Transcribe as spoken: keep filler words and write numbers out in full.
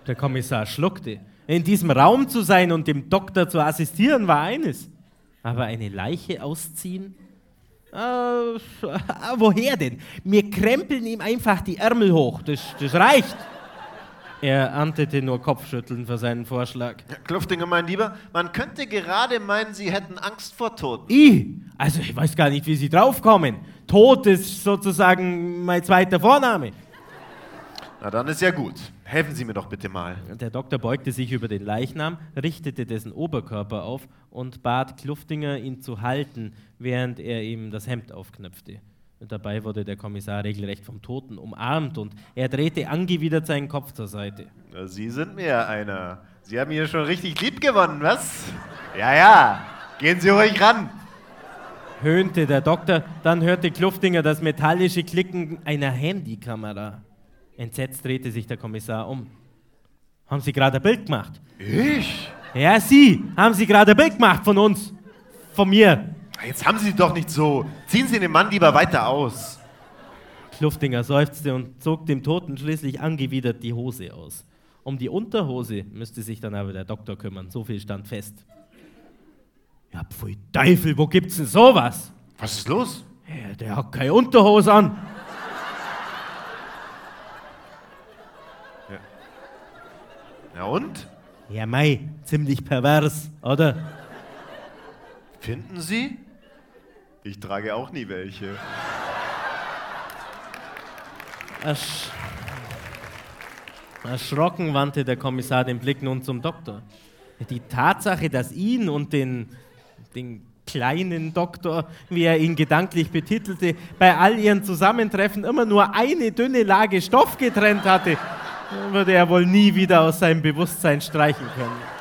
Der Kommissar schluckte. In diesem Raum zu sein und dem Doktor zu assistieren war eines. Aber eine Leiche ausziehen? Äh, woher denn? Wir krempeln ihm einfach die Ärmel hoch, das, das reicht. Er erntete nur Kopfschütteln für seinen Vorschlag. Ja, Kluftinger, mein Lieber, man könnte gerade meinen, Sie hätten Angst vor Tod. Ich? Also ich weiß gar nicht, wie Sie draufkommen. Tod ist sozusagen mein zweiter Vorname. Na, dann ist ja gut. Helfen Sie mir doch bitte mal. Der Doktor beugte sich über den Leichnam, richtete dessen Oberkörper auf und bat Kluftinger, ihn zu halten, während er ihm das Hemd aufknöpfte. Und dabei wurde der Kommissar regelrecht vom Toten umarmt und er drehte angewidert seinen Kopf zur Seite. Na, Sie sind mir ja einer. Sie haben hier schon richtig lieb gewonnen, was? Ja, ja. Gehen Sie ruhig ran. Höhnte der Doktor, dann hörte Kluftinger das metallische Klicken einer Handykamera. Entsetzt drehte sich der Kommissar um. Haben Sie gerade ein Bild gemacht? Ich? Ja, Sie! Haben Sie gerade ein Bild gemacht von uns? Von mir? Jetzt haben Sie doch nicht so. Ziehen Sie den Mann lieber weiter aus. Kluftinger seufzte und zog dem Toten schließlich angewidert die Hose aus. Um die Unterhose müsste sich dann aber der Doktor kümmern, so viel stand fest. Ja, pfui Teufel, wo gibt's denn sowas? Was ist los? Ja, der hat keine Unterhose an. Ja, ja und? Ja, mei, ziemlich pervers, oder? Finden Sie? Ich trage auch nie welche. Ersch Erschrocken wandte der Kommissar den Blick nun zum Doktor. Die Tatsache, dass ihn und den, den kleinen Doktor, wie er ihn gedanklich betitelte, bei all ihren Zusammentreffen immer nur eine dünne Lage Stoff getrennt hatte, würde er wohl nie wieder aus seinem Bewusstsein streichen können.